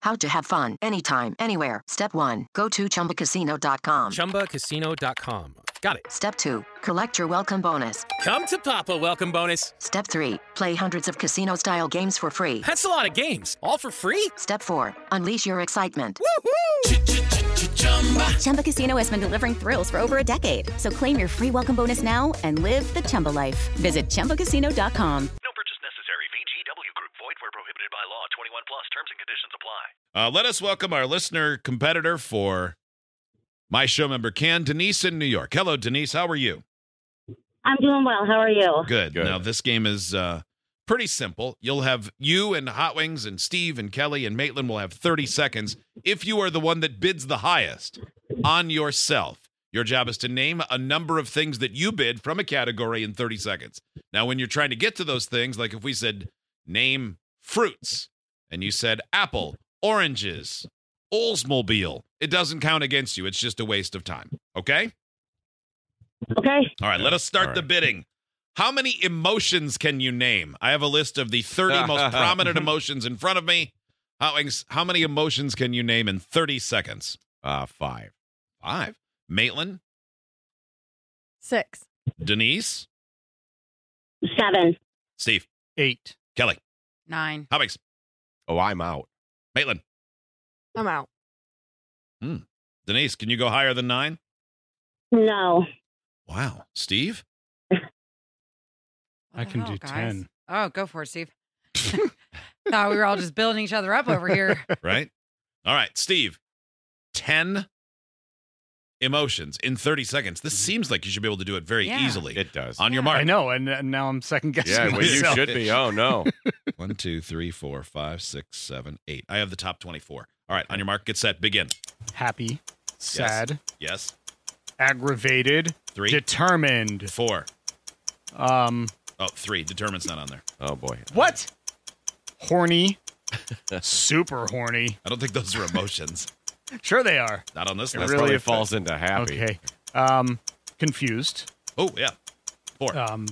How to have fun anytime, anywhere. Step 1. Go to ChumbaCasino.com. ChumbaCasino.com. Got it. Step 2. Collect your welcome bonus. Come to Papa welcome bonus. Step 3. Play hundreds of casino-style games for free. That's a lot of games. All for free? Step 4. Unleash your excitement. Chumba Casino has been delivering thrills for over a decade. So claim your free welcome bonus now and live the Chumba life. Visit ChumbaCasino.com. No purchase necessary. VGW Group. Void where prohibited by law. 21 plus. Terms and conditions apply. Let us welcome our listener competitor for my show member can, Denise in New York. Hello, Denise. How are you? I'm doing well. How are you? Good. Now, this game is pretty simple. You'll have you and Hot Wings and Steve and Kelly and Maitland will have 30 seconds if you are the one that bids the highest on yourself. Your job is to name a number of things that you bid from a category in 30 seconds. Now, when you're trying to get to those things, like if we said name fruits and you said apple, oranges, Oldsmobile, it doesn't count against you. It's just a waste of time. Okay? Okay. All right, let us start the bidding. How many emotions can you name? I have a list of the 30 most prominent emotions in front of me. How many emotions can you name in 30 seconds? 5. 5. Maitland? 6. Denise? 7. Steve? 8. Kelly? 9. Hobbings? Oh, I'm out. Maitland? I'm out. Denise, can you go higher than 9? No. Wow. Steve? I can do 10. Oh, go for it, Steve. Thought we were all just building each other up over here. Right? All right, Steve. 10 emotions in 30 seconds. This seems like you should be able to do it very easily. It does. On your mark. I know, and now I'm second guessing Yeah, well, you myself. should be. Oh, no. 1, 2, 3, 4, 5, 6, 7, 8. I have the top 24. All right, on your mark, get set, begin. Happy, sad, Yes. aggravated, 3, determined. 4. 3. Determine's not on there. Oh, boy. What? Horny, super horny. I don't think those are emotions. Sure they are. Not on this That list. really probably falls into happy. Okay. Confused. Oh, yeah. 4.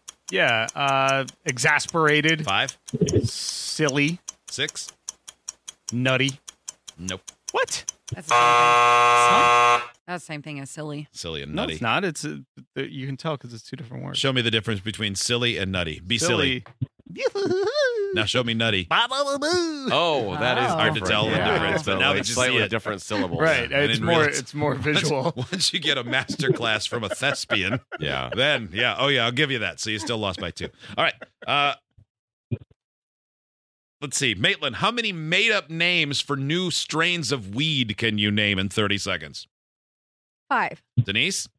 Exasperated, 5. silly, 6. nutty. Nope. What? That's the same thing. That's the same thing as silly. Silly and No, nutty. it's not. It's you can tell because it's two different words. Show me the difference between silly and nutty. Be silly. Now show me nutty. Oh, that is Hard to different. tell the difference, but now that you see slightly it. different syllables. Right. I It's didn't more. realize- It's more visual. Once you get a master class from a thespian, Yeah. then, I'll give you that. So you still lost by 2. All right. Let's see. Maitland, how many made-up names for new strains of weed can you name in 30 seconds? 5. Denise?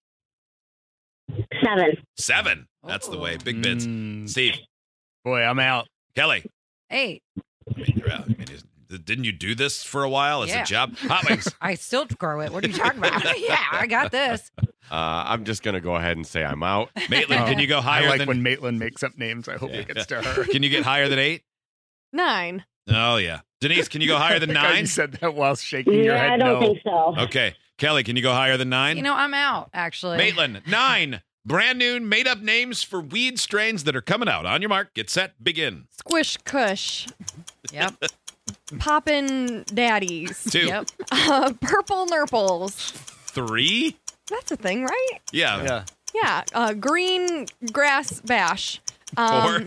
7. 7. That's the way. Big bids. Steve? Boy, I'm out. Kelly? 8. I mean, you're out. Didn't you do this for a while as a job? Hot Wings? I still grow it. What are you talking about? Yeah, I got this. I'm just going to go ahead and say I'm out. Maitland, can you go I higher like than... when Maitland makes up names. I hope it gets to her. Can you get higher than 8? 9. Oh, yeah. Denise, can you go higher than I like how 9? You said that while shaking your Yeah, head. I don't no. think so. Okay. Kelly, can you go higher than 9? You know, I'm out, actually. Maitland, 9. Brand new made-up names for weed strains that are coming out. On your mark, get set, begin. Squish Kush. Yep. Poppin' Daddies. 2. Yep. Purple Nurples. 3? That's a thing, right? Yeah. Yeah. Green Grass Bash. 4.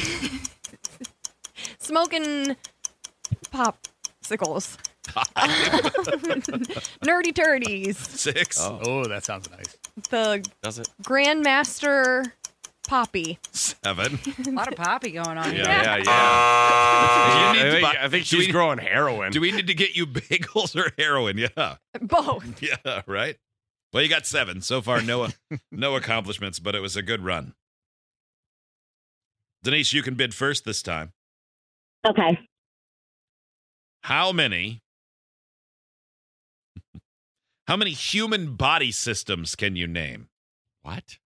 Smoking popsicles. Nerdy Turdies. 6. Oh, that sounds nice. The Does it? Grandmaster Poppy. 7. A lot of poppy going on here. Yeah. Do you need to buy- I think do she's we- growing heroin. Do we need to get you bagels or heroin? Yeah. Both. Yeah, right? Well, you got 7. So far, no accomplishments, but it was a good run. Denise, you can bid first this time. Okay. How many human body systems can you name? What?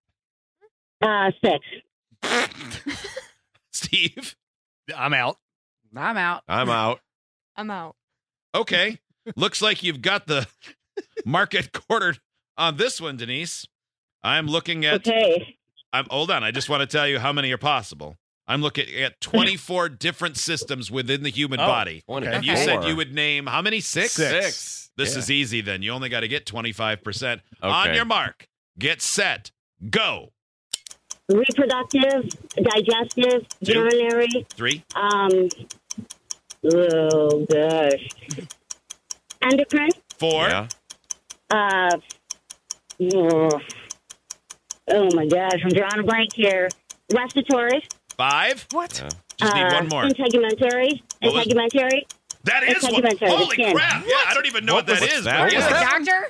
6. Steve? I'm out. I'm out. I'm out. I'm out. Okay. Looks like you've got the market quartered on this one, Denise. I'm looking at... Okay. Hold on. I just want to tell you how many are possible. I'm looking at 24 different systems within the human body. And you said you would name how many? Six? Six. This is easy then. You only got to get 25%. On your mark, get set, go. Reproductive, digestive, 2, urinary. 3. Oh, gosh. Endocrine. 4. Yeah. Oh, my gosh. I'm drawing a blank here. Respiratory. 5. What? Just need one more. Integumentary. Integumentary. That is one. Holy crap. Yeah, I don't even know what that is. That? Doctor?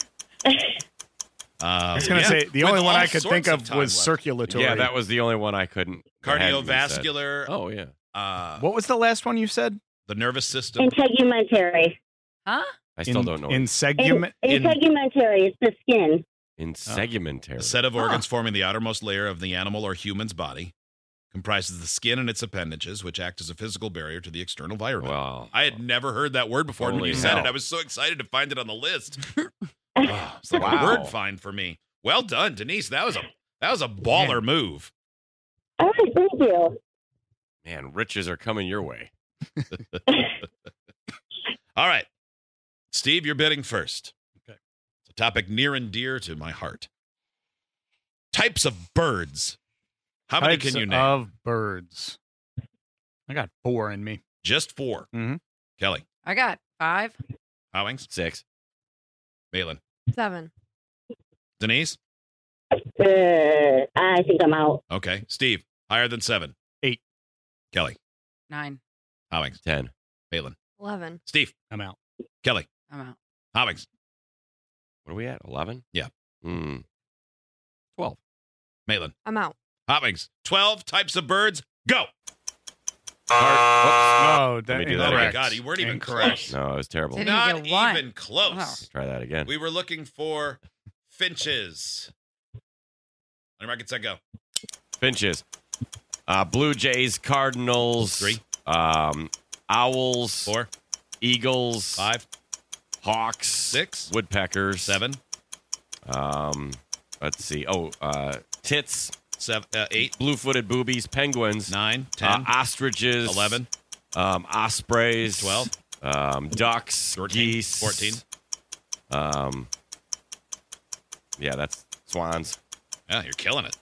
I was going to say, the only one I could think of was circulatory. Yeah, that was the only one I couldn't. Cardiovascular. Oh, yeah. What was the last one you said? The nervous system. Integumentary. Huh? I still don't know. Integumentary is the skin. Integumentary. A set of organs forming the outermost layer of the animal or human's body. Comprises the skin and its appendages, which act as a physical barrier to the external environment. Wow. I had never heard that word before. When you said it, I was so excited to find it on the list. It's like a word find for me. Well done, Denise. That was a baller move. All right, thank you. Man, riches are coming your way. All right. Steve, you're bidding first. Okay. It's a topic near and dear to my heart. Types of birds. How many can you name? Of birds. I got 4 in me. Just 4. Mm-hmm. Kelly. I got 5. Howings. 6. Maitland. 7. Denise. I think I'm out. Okay. Steve. Higher than 7. 8. Kelly. 9. Howings. 10. Maitland. 11. Steve. I'm out. Kelly. I'm out. Howings. What are we at? 11? Yeah. 12. Maitland. I'm out. Hotwings. 12 types of birds. Go. Oh, Let me do Oh that my again. God, you weren't even Incorrect. close. No, it was terrible. Didn't Not get one. even close. Try that again. We were looking for finches. On your market, set, go. Finches. Blue Jays, Cardinals. 3. Owls. 4. Eagles. 5. Hawks. 6. Woodpeckers. 7. Let's see. Tits. 8. Blue-footed boobies. Penguins. 9. 10. Ostriches. 11. Ospreys. 12. Ducks. 13. Geese. 14. Yeah, that's swans. Yeah, you're killing it.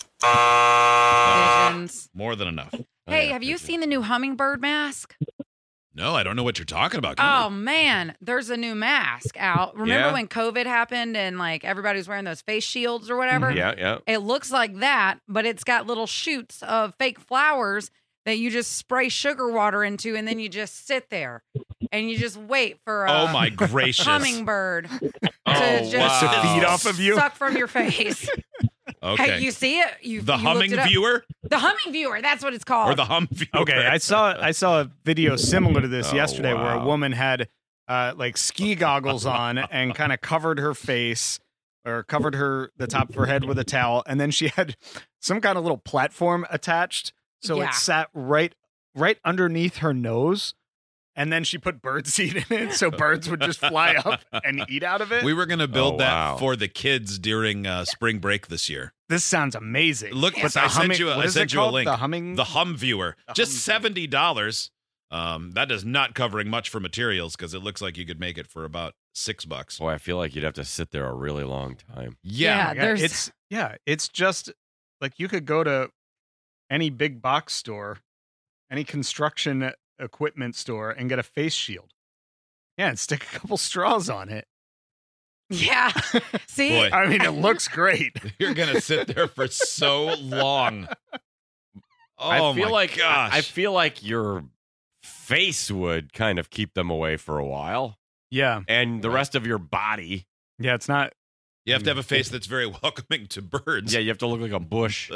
Pigeons. More than enough. Hey, have you seen the new hummingbird mask? No, I don't know what you're talking about. Oh, man. There's a new mask out. Remember Yeah. when COVID happened and like everybody was wearing those face shields or whatever? Yeah. It looks like that, but it's got little shoots of fake flowers that you just spray sugar water into, and then you just sit there and you just wait for a Oh, my gracious. hummingbird to Oh, just To feed off of you? suck from your face. Okay. Hey, you see it? You the you humming looked it up. viewer The humming viewer. That's what it's called. or the hum viewer? Okay, I saw a video similar to this Oh, yesterday where a wow. woman had like ski goggles on and kind of covered her face or covered the top of her head with a towel, and then she had some kind of little platform attached, so Yeah. it sat right underneath her nose. And then she put birdseed in it, so birds would just fly up and eat out of it. We were going to build Oh, that wow. for the kids during spring break this year. This sounds amazing. Look, But the I sent you what I is it sent you a called? link. The humming. The hum viewer. The Just hum $70. That is not covering much for materials because it looks like you could make it for about $6. Boy, I feel like you'd have to sit there a really long time. Yeah. Yeah. It's just like you could go to any big box store, any construction equipment store, and get a face shield. Yeah, and stick a couple straws on it. Yeah. See? Boy. I mean, it looks great. You're going to sit there for so long. Oh, I feel my like gosh. I feel like your face would kind of keep them away for a while, Yeah, and the rest of your body. yeah, it's not. You have to have a face that's very welcoming to birds. Yeah, you have to look like a bush.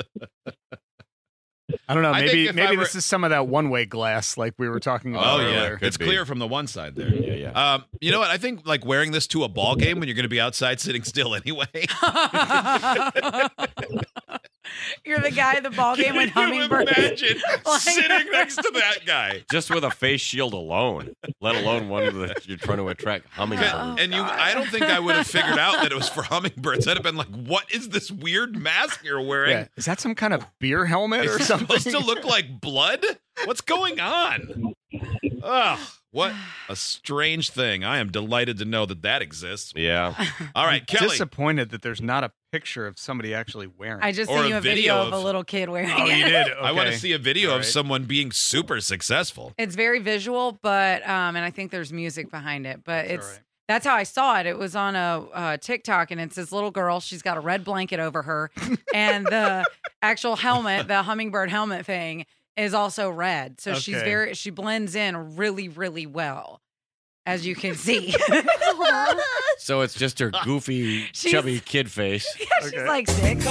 I don't know. I think Maybe if I were- this is some of that one-way glass, like we were talking about Oh, yeah. earlier. Could It's be. clear from the one side there. Yeah. You know what? I think like wearing this to a ball game when you're going to be outside sitting still anyway. You're the guy at the ball game with Can you hummingbirds. imagine sitting next to that guy? Just with a face shield alone, let alone one that you're trying to attract hummingbirds. And I don't think I would have figured out that it was for hummingbirds. I'd have been like, what is this weird mask you're wearing? Yeah. Is that some kind of beer helmet Is or it something? supposed to look like blood? What's going on? Ugh, what a strange thing. I am delighted to know that exists. Yeah. All right, Kelly. Disappointed that there's not a picture of somebody actually wearing. I just Or sent a you a video video of a of- little kid wearing Oh, it. you did. I want to Okay. see a video All of right. someone being super successful. It's very visual, but and I think there's music behind it. But That's it's all right. that's how I saw it. It was on a TikTok, and it's this little girl. She's got a red blanket over her, and the actual helmet, the hummingbird helmet thing, is also red. So Okay. she blends in really, really well, as you can see. So it's just her goofy, She's- chubby kid face. She's Okay. like 6.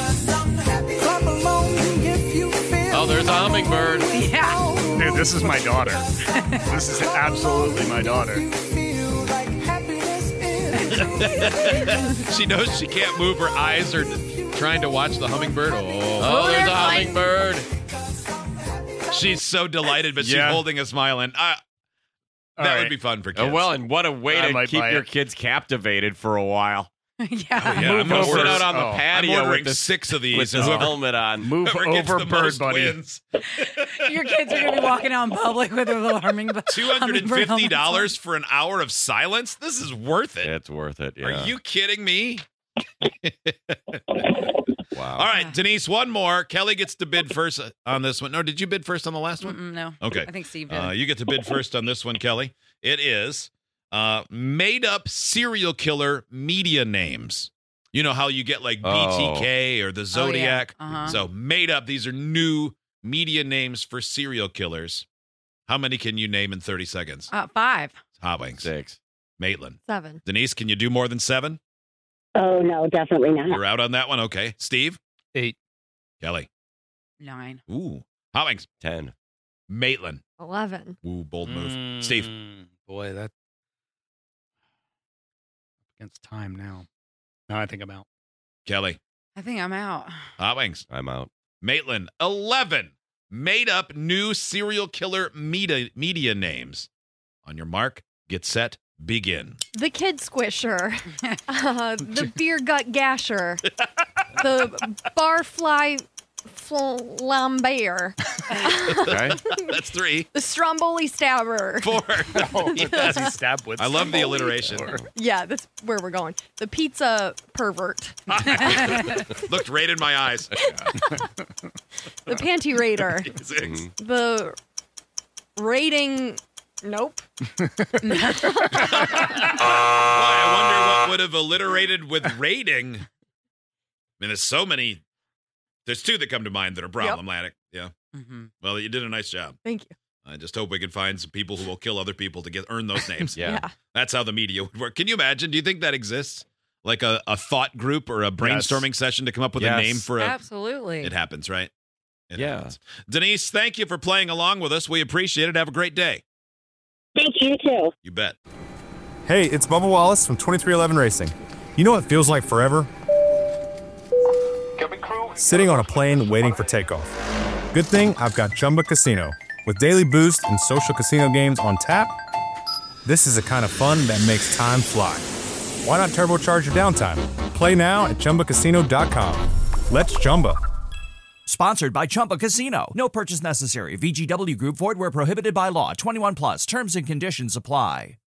Oh, there's a hummingbird. Yeah. Dude, this is my daughter. This is absolutely my daughter. She knows she can't move her eyes or trying to watch the hummingbird. Oh, there's a hummingbird. She's so delighted, but Yeah. she's holding a smile. And that All would right. be fun for kids. Oh, well, and what a way I to might keep buy your it. kids captivated for a while. Yeah. yeah, I'm gonna Go sit order- out on the oh, I'm I'm patio ordering with this 6 of these. with and this whoever- helmet on. Move whoever gets over, the bird most buddy. wins. Your kids are going to be walking out in public with their little hummingbird. $250 for an hour of silence? This is worth it. It's worth it. Yeah. Are you kidding me? Wow. All right, Denise, one more. Kelly gets to bid first on this one. No, did you bid first on the last one? Mm-mm, no. Okay. I think Steve did. You get to bid first on this one, Kelly. It is made up serial killer media names. You know how you get like BTK or the Zodiac? Uh-huh. So made up. These are new media names for serial killers. How many can you name in 30 seconds? 5. Hot Wings. 6. Maitland. 7. Denise, can you do more than 7? Oh, no, definitely not. You're out on that one? Okay. Steve? 8. Kelly? 9. Ooh. Hot Wings. 10. Maitland. 11. Ooh, bold move. Steve? Boy, that against time now. No, I think I'm out. Kelly? I think I'm out. Hot Wings. I'm out. Maitland, 11 made up new serial killer media names. On your mark, get set, begin. The kid squisher. The beer gut gasher. The barfly flambeer. Okay. That's 3. The stromboli stabber. 4. Oh, does he stab with? I love the somebody? alliteration. Or- Yeah, that's where we're going. The pizza pervert. Looked right in my eyes. The panty raider. 6. The rating. Nope. Boy, I wonder what would have alliterated with rating. I mean, there's so many. There's 2 that come to mind that are problematic. Yeah. Mm-hmm. Well, you did a nice job. Thank you. I just hope we can find some people who will kill other people to earn those names. Yeah. That's how the media would work. Can you imagine? Do you think that exists? Like a thought group or a brainstorming session to come up with a Yes. name for a. Absolutely. It happens, right? It Yeah. happens. Denise, thank you for playing along with us. We appreciate it. Have a great day. Thank you, too. You bet. Hey, it's Bubba Wallace from 2311 Racing. You know what feels like forever? Sitting on a plane waiting for takeoff. Good thing I've got Chumba Casino. With daily boost and social casino games on tap, this is the kind of fun that makes time fly. Why not turbocharge your downtime? Play now at ChumbaCasino.com. Let's Chumba. Sponsored by Chumba Casino. No purchase necessary. VGW Group. Void where prohibited by law. 21 plus. Terms and conditions apply.